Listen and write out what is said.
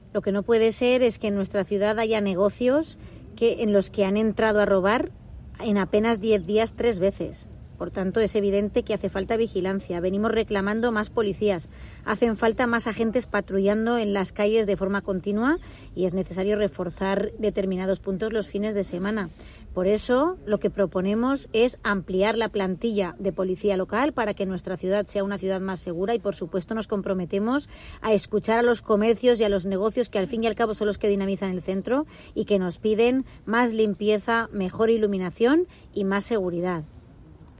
Lo que no puede ser es que en nuestra ciudad haya negocios en los que han entrado a robar en apenas 10 días 3 veces. Por tanto, es evidente que hace falta vigilancia. Venimos reclamando más policías. Hacen falta más agentes patrullando en las calles de forma continua y es necesario reforzar determinados puntos los fines de semana. Por eso, lo que proponemos es ampliar la plantilla de policía local para que nuestra ciudad sea una ciudad más segura y, por supuesto, nos comprometemos a escuchar a los comercios y a los negocios que, al fin y al cabo, son los que dinamizan el centro y que nos piden más limpieza, mejor iluminación y más seguridad.